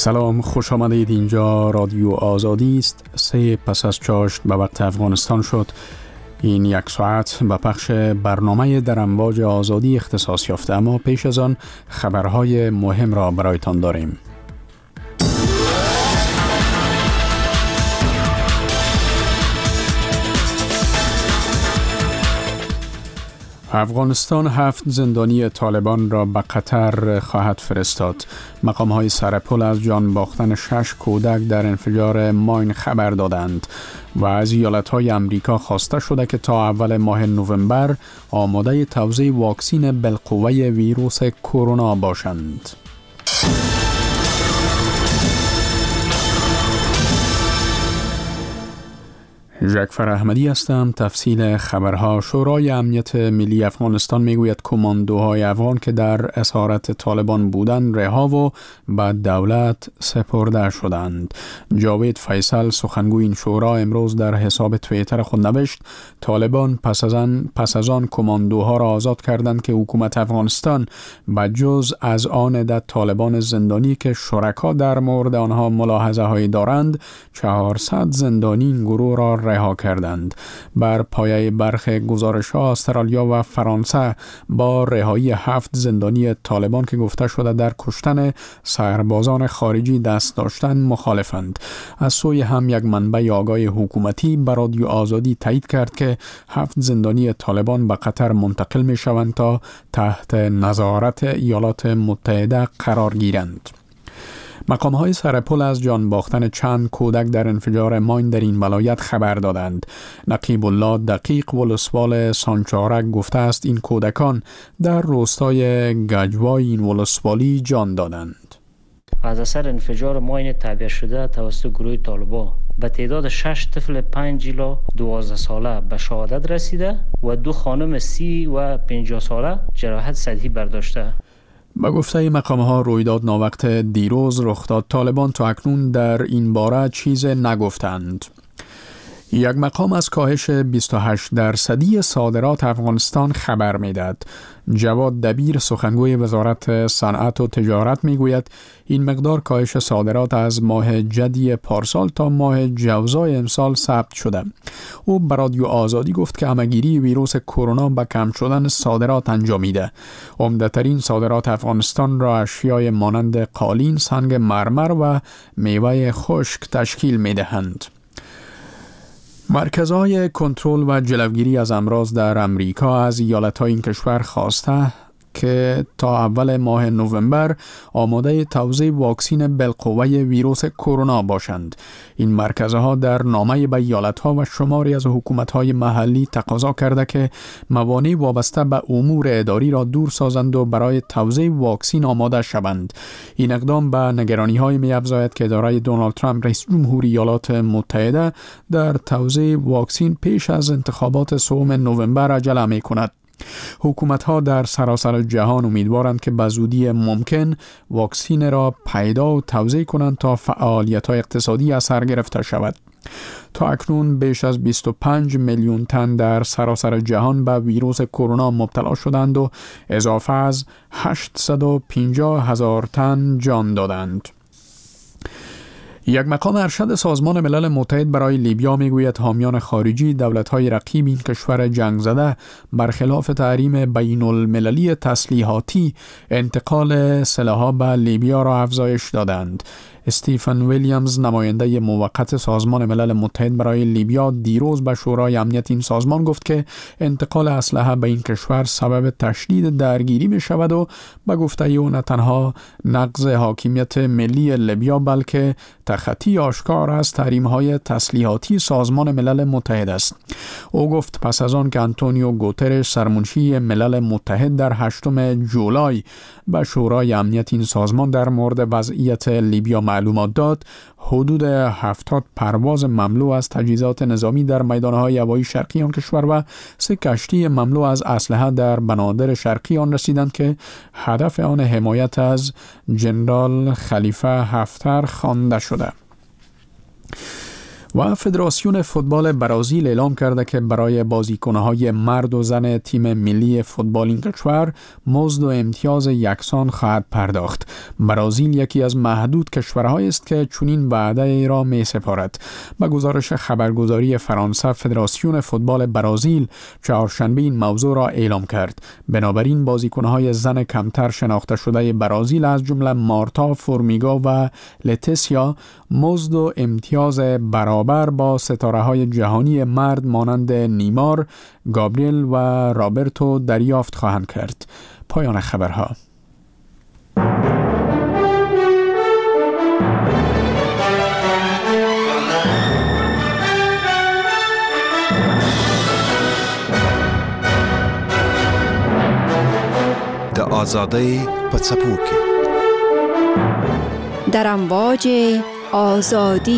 سلام، خوش آمدید. اینجا رادیو آزادی است. 3 پس از چاشت به وقت افغانستان شد. این 1 ساعت به پخش برنامه در امواج آزادی اختصاص یافته، اما پیش از آن خبرهای مهم را برایتان داریم. افغانستان 7 زندانی طالبان را به قطر خواهد فرستاد. مقام‌های سرپل از جان باختن 6 کودک در انفجار ماین خبر دادند و از ایالت‌های امریکا خواسته شده که تا اول ماه نوامبر آماده توزیع واکسن بالقوه ویروس کرونا باشند. جعفر احمدی هستم. تفصیل خبرها. شورای امنیت ملی افغانستان میگوید کماندوهای افغان که در اسارت طالبان بودند رها و به دولت سپرده شدند. جاوید فیصل سخنگوی این شورا امروز در حساب توییتر خود نوشت طالبان پس از آن کماندوها را آزاد کردند که حکومت افغانستان بجز از آن عدد طالبان زندانی که شرکا در مورد آنها ملاحظه هایی دارند 400 زندانی این گروه را رها کردند. بر پایه برخی گزارش‌ها استرالیا و فرانسه با رهایی 7 زندانی طالبان که گفته شده در کشتن سربازان خارجی دست داشتند مخالفند. از سوی هم یک منبع آگاه حکومتی به رادیو آزادی تایید کرد که 7 زندانی طالبان به قطر منتقل می شوند تا تحت نظارت ایالات متحده قرار گیرند. مقام‌های سرپل از جان باختن چند کودک در انفجار ماین در این ولایت خبر دادند. نقیب الله دقیق ولسوال سانچارک گفته است این کودکان در روستای گجوای این ولسوالی جان دادند. از اثر انفجار ماین تعبیه شده توسط گروه طالبان به تعداد 6 طفل 5 الی 12 ساله به شهادت رسیده و 2 خانم 30 و 50 ساله جراحت سطحی برداشته. با گفته مقام‌ها رویداد ناوقت دیروز رخ داد. طالبان تا اکنون در این باره چیز نگفتند. یک مقام از کاهش 28% صادرات افغانستان خبر می‌دهد. جواد دبیر سخنگوی وزارت صنعت و تجارت میگوید این مقدار کاهش صادرات از ماه جدی پارسال تا ماه جوزای امسال ثبت شده. او به رادیو آزادی گفت که همه‌گیری ویروس کرونا به کم شدن صادرات انجامیده. عمده‌ترین صادرات افغانستان را اشیای مانند قالین، سنگ مرمر و میوه خشک تشکیل می‌دهند. مرکزهای کنترل و جلوگیری از امراض در امریکا از ایالت‌های این کشور خواسته که تا اول ماه نوامبر آماده توزیع واکسن بالقوه ویروس کرونا باشند. این مرکزها در نامه به ایالت‌ها و شماری از حکومت‌های محلی تقاضا کرده که موانع وابسته به امور اداری را دور سازند و برای توزیع واکسن آماده شوند. این اقدام به نگرانی‌های می‌افزاید که اداره دونالد ترامپ رئیس جمهور ایالات متحده در توزیع واکسن پیش از انتخابات 3 نوامبر عجله می‌کند. حکومت‌ها در سراسر جهان امیدوارند که به زودی ممکن واکسن را پیدا و توزیع کنند تا فعالیت‌های اقتصادی اثر گرفته شود. تا اکنون بیش از 25 میلیون تن در سراسر جهان به ویروس کرونا مبتلا شدند و اضافه از 850,000 تن جان دادند. یک مقام ارشد سازمان ملل متحد برای لیبیا میگوید حامیان خارجی دولت‌های رقیب این کشور جنگ زده برخلاف تحریم بین المللی تسلیحاتی انتقال سلاح‌ها به لیبیا را افزایش دادند. استیفن ویلیامز نماینده موقت سازمان ملل متحد برای لیبیا دیروز به شورای امنیت این سازمان گفت که انتقال اسلحه به این کشور سبب تشدید درگیری می شود و به گفته او نه تنها نقض حاکمیت ملی لیبیا بلکه تخطی آشکار از تحریم‌های تسلیحاتی سازمان ملل متحد است. او گفت پس از آن که آنتونیو گوترش سرمنشی ملل متحد در 8 جولای به شورای امنیت این سازمان در مورد وضعیت لیبیا معلومات داد، حدود 70 پرواز مملو از تجهیزات نظامی در میدانهای هوایی شرقی آن کشور و 3 کشتی مملو از اسلحه در بنادر شرقی آن رسیدند که هدف آن حمایت از جنرال خلیفه حفتر خوانده شده. و فدراسیون فوتبال برازیل اعلام کرده که برای بازیکن‌های مرد و زن تیم ملی فوتبال این کشور مزد و امتیاز یکسان خواهد پرداخت. برازیل یکی از محدود کشورهایی است که چنین وعده را می‌سپارد. با گزارش خبرگزاری فرانسه، فدراسیون فوتبال برازیل چهارشنبه این موضوع را اعلام کرد. بنابراین بازیکن‌های زن کمتر شناخته شده برازیل از جمله مارتا فورمیگا و لتیسیا مزد و امتیاز برابر با ستاره‌های جهانی مرد مانند نیمار، گابریل و رابرتو دریافت خواهند کرد. پایان خبرها. د آزادی په څپو کې در امواج آزادی